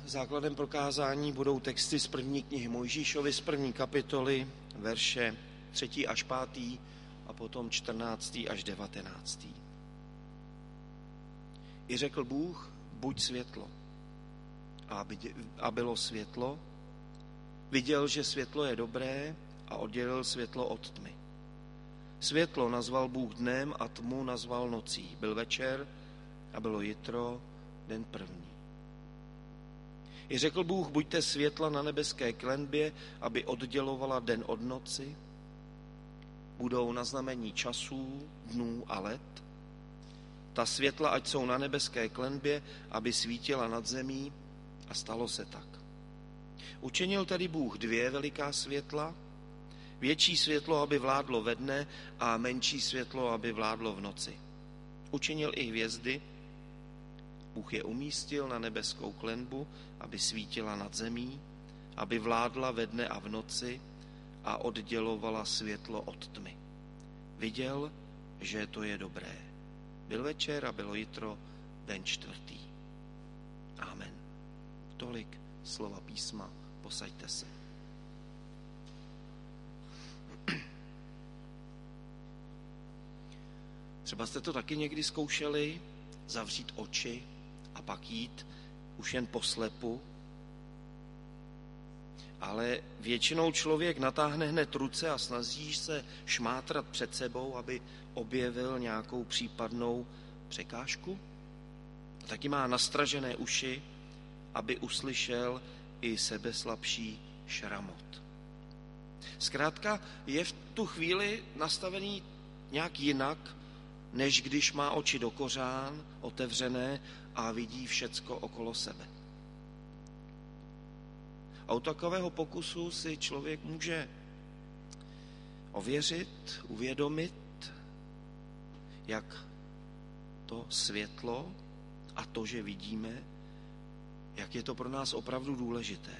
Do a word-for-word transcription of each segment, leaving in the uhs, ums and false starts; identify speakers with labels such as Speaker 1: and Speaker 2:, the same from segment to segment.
Speaker 1: základem pro kázání budou texty z první knihy Mojžíšovy, z první kapitoly, verše třetí až pátý a potom čtrnáctý až devatenáctý. I řekl Bůh, buď světlo. A bylo světlo. Viděl, že světlo je dobré a oddělil světlo od tmy. Světlo nazval Bůh dnem a tmu nazval nocí. Byl večer a bylo jitro, den první. I řekl Bůh, buďte světla na nebeské klenbě, aby oddělovala den od noci. Budou na znamení časů, dnů a let. Ta světla, ať jsou na nebeské klenbě, aby svítila nad zemí, a stalo se tak. Učinil tedy Bůh dvě veliká světla, větší světlo, aby vládlo ve dne, a menší světlo, aby vládlo v noci. Učinil i hvězdy. Bůh je umístil na nebeskou klenbu, aby svítila nad zemí, aby vládla ve dne a v noci a oddělovala světlo od tmy. Viděl, že to je dobré. Byl večer a bylo jitro, den čtvrtý. Amen. Tolik slova písma. Posaďte se. Třeba jste to taky někdy zkoušeli, zavřít oči a pak jít už jen po slepu. Ale většinou člověk natáhne hned ruce a snaží se šmátrat před sebou, aby objevil nějakou případnou překážku. A taky má nastražené uši, aby uslyšel i sebeslabší šramot. Zkrátka je v tu chvíli nastavený nějak jinak, než když má oči do kořán, otevřené a vidí všecko okolo sebe. A u takového pokusu si člověk může ověřit, uvědomit, jak to světlo a to, že vidíme, jak je to pro nás opravdu důležité.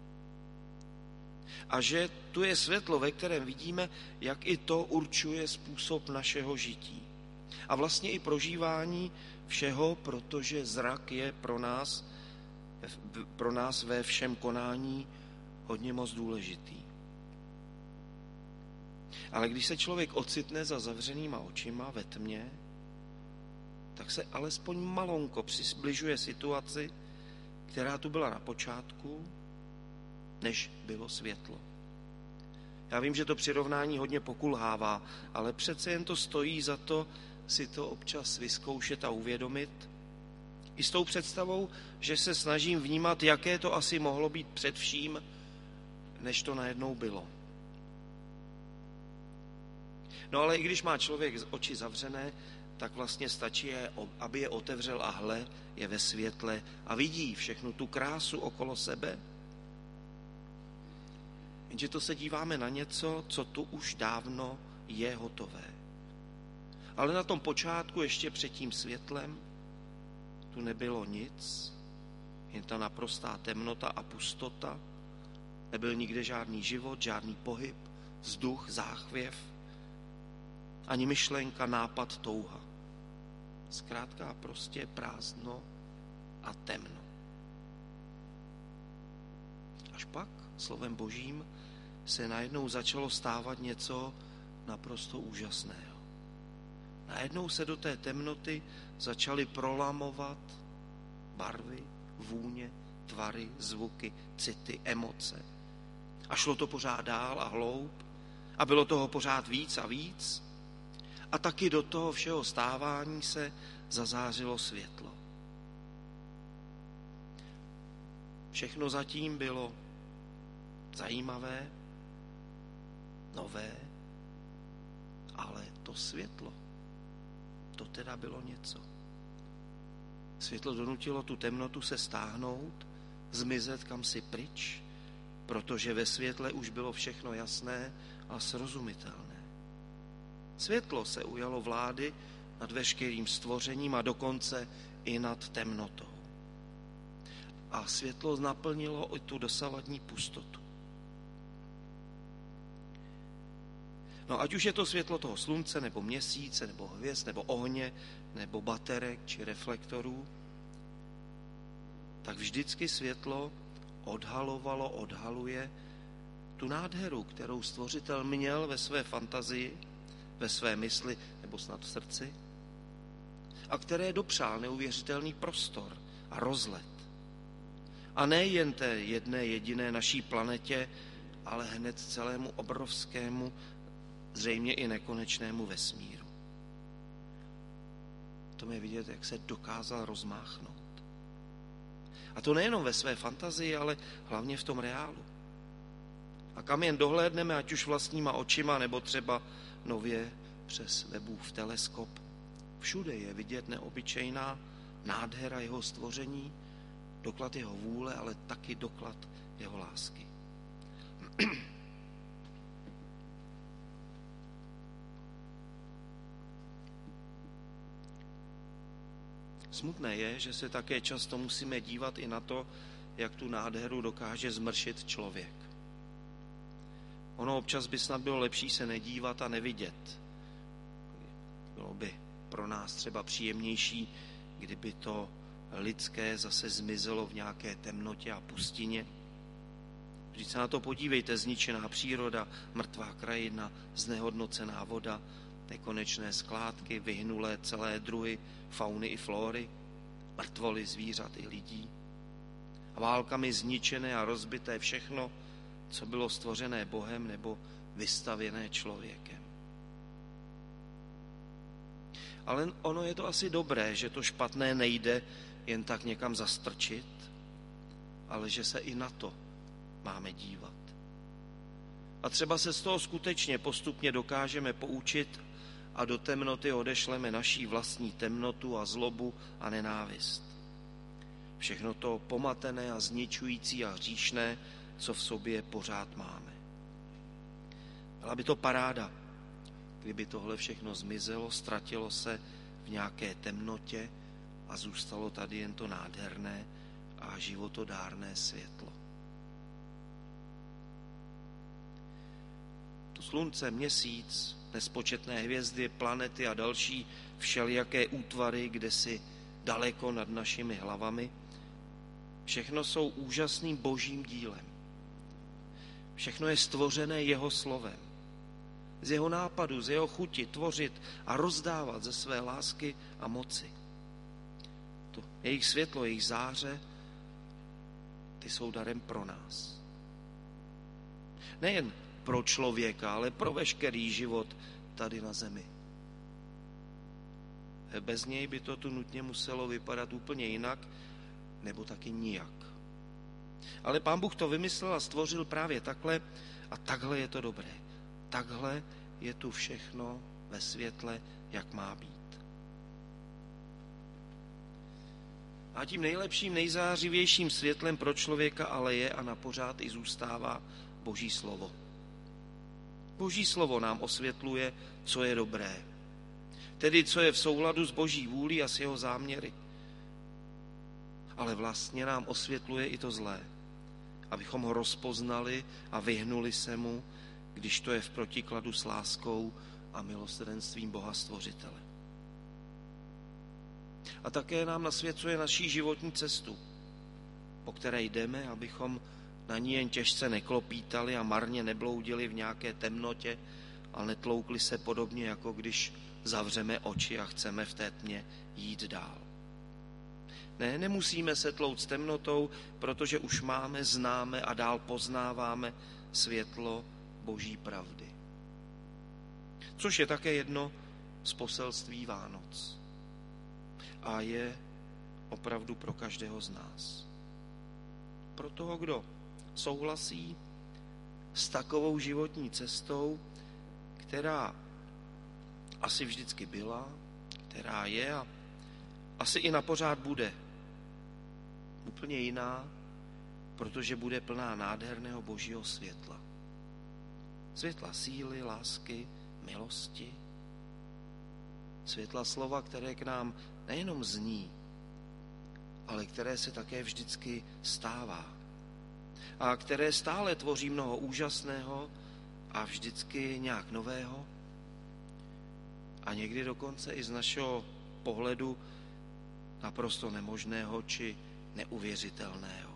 Speaker 1: A že tu je světlo, ve kterém vidíme, jak i to určuje způsob našeho žití. A vlastně i prožívání všeho, protože zrak je pro nás, pro nás ve všem konání hodně moc důležitý. Ale když se člověk ocitne za zavřenýma očima ve tmě, tak se alespoň malonko přibližuje situaci, která tu byla na počátku, než bylo světlo. Já vím, že to přirovnání hodně pokulhává, ale přece jen to stojí za to si to občas vyzkoušet a uvědomit. I s tou představou, že se snažím vnímat, jaké to asi mohlo být před vším, než to najednou bylo. No ale i když má člověk oči zavřené, tak vlastně stačí, aby je otevřel a hle, je ve světle a vidí všechnu tu krásu okolo sebe. Jenže to se díváme na něco, co tu už dávno je hotové. Ale na tom počátku, ještě před tím světlem, tu nebylo nic, jen ta naprostá temnota a pustota. Nebyl nikde žádný život, žádný pohyb, vzduch, záchvěv, ani myšlenka, nápad, touha. Zkrátka prostě prázdno a temno. Až pak, slovem Božím, se najednou začalo stávat něco naprosto úžasného. Najednou se do té temnoty začaly prolamovat barvy, vůně, tvary, zvuky, city, emoce. A šlo to pořád dál a hloub a bylo toho pořád víc a víc. A taky do toho všeho stávání se zazářilo světlo. Všechno zatím bylo zajímavé, nové, ale to světlo, to teda bylo něco. Světlo donutilo tu temnotu se stáhnout, zmizet kamsi pryč, protože ve světle už bylo všechno jasné a srozumitelné. Světlo se ujalo vlády nad veškerým stvořením a dokonce i nad temnotou. A světlo naplnilo i tu dosavadní pustotu. No ať už je to světlo toho slunce, nebo měsíce, nebo hvězd, nebo ohně, nebo baterek, či reflektorů, tak vždycky světlo odhalovalo, odhaluje tu nádheru, kterou Stvořitel měl ve své fantazii, ve své mysli nebo snad v srdci a které dopřál neuvěřitelný prostor a rozlet. A ne jen té jedné jediné naší planetě, ale hned celému obrovskému, zřejmě i nekonečnému vesmíru. To je vidět, jak se dokázal rozmáchnout. A to nejenom ve své fantazii, ale hlavně v tom reálu. A kam jen dohlédneme, ať už vlastníma očima, nebo třeba nově přes Webův teleskop, všude je vidět neobyčejná nádhera jeho stvoření, doklad jeho vůle, ale taky doklad jeho lásky. Smutné je, že se také často musíme dívat i na to, jak tu nádheru dokáže zmršit člověk. Ono občas by snad bylo lepší se nedívat a nevidět. Bylo by pro nás třeba příjemnější, kdyby to lidské zase zmizelo v nějaké temnotě a pustině. Vždyť se na to podívejte, zničená příroda, mrtvá krajina, znehodnocená voda, nekonečné skládky, vyhnulé celé druhy fauny i flóry, mrtvoly zvířat i lidí. A válkami zničené a rozbité všechno, co bylo stvořené Bohem nebo vystavěné člověkem. Ale ono je to asi dobré, že to špatné nejde jen tak někam zastrčit, ale že se i na to máme dívat. A třeba se z toho skutečně postupně dokážeme poučit a do temnoty odešleme naší vlastní temnotu a zlobu a nenávist. Všechno to pomatené a zničující a hříšné, co v sobě pořád máme. Byla by to paráda, kdyby tohle všechno zmizelo, ztratilo se v nějaké temnotě a zůstalo tady jen to nádherné a životodárné světlo. To slunce, měsíc, nespočetné hvězdy, planety a další všelijaké útvary, kdesi daleko nad našimi hlavami, všechno jsou úžasným božím dílem. Všechno je stvořené jeho slovem. Z jeho nápadu, z jeho chuti tvořit a rozdávat ze své lásky a moci. To jejich světlo, jejich záře, ty jsou darem pro nás. Nejen pro člověka, ale pro veškerý život tady na zemi. Bez něj by to tu nutně muselo vypadat úplně jinak, nebo taky nijak. Ale Pán Bůh to vymyslel a stvořil právě takhle a takhle je to dobré. Takhle je tu všechno ve světle, jak má být. A tím nejlepším, nejzářivějším světlem pro člověka ale je a napořád i zůstává Boží slovo. Boží slovo nám osvětluje, co je dobré. Tedy, co je v souladu s Boží vůlí a s jeho záměry. Ale vlastně nám osvětluje i to zlé, abychom ho rozpoznali a vyhnuli se mu, když to je v protikladu s láskou a milosrdenstvím Boha Stvořitele. A také nám nasvěcuje naší životní cestu, po které jdeme, abychom na ní jen těžce neklopítali a marně nebloudili v nějaké temnotě, ale netloukli se podobně, jako když zavřeme oči a chceme v té tmě jít dál. Ne, nemusíme se tlout s temnotou, protože už máme, známe a dál poznáváme světlo Boží pravdy. Což je také jedno z poselství Vánoc. A je opravdu pro každého z nás. Pro toho, kdo souhlasí s takovou životní cestou, která asi vždycky byla, která je a asi i napořád bude úplně jiná, protože bude plná nádherného Božího světla. Světla síly, lásky, milosti. Světla slova, které k nám nejenom zní, ale které se také vždycky stává. A které stále tvoří mnoho úžasného a vždycky nějak nového. A někdy dokonce i z našeho pohledu naprosto nemožného či neuvěřitelného.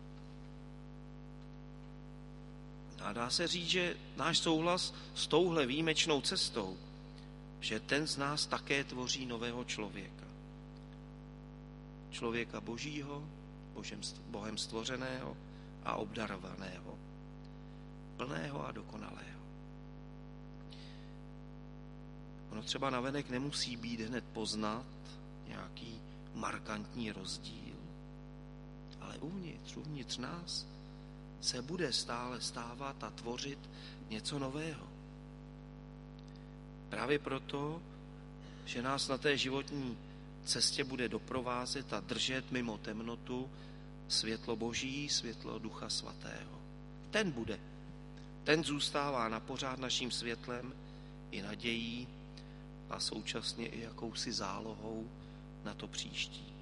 Speaker 1: A dá se říct, že náš souhlas s touhle výjimečnou cestou, že ten z nás také tvoří nového člověka. Člověka božího, božem, Bohem stvořeného a obdarovaného, plného a dokonalého. Ono třeba navenek nemusí být hned poznat nějaký markantní rozdíl, ale uvnitř, uvnitř nás se bude stále stávat a tvořit něco nového. Právě proto, že nás na té životní cestě bude doprovázet a držet mimo temnotu světlo Boží, světlo Ducha Svatého. Ten bude. Ten zůstává na pořád naším světlem i nadějí a současně i jakousi zálohou na to příští.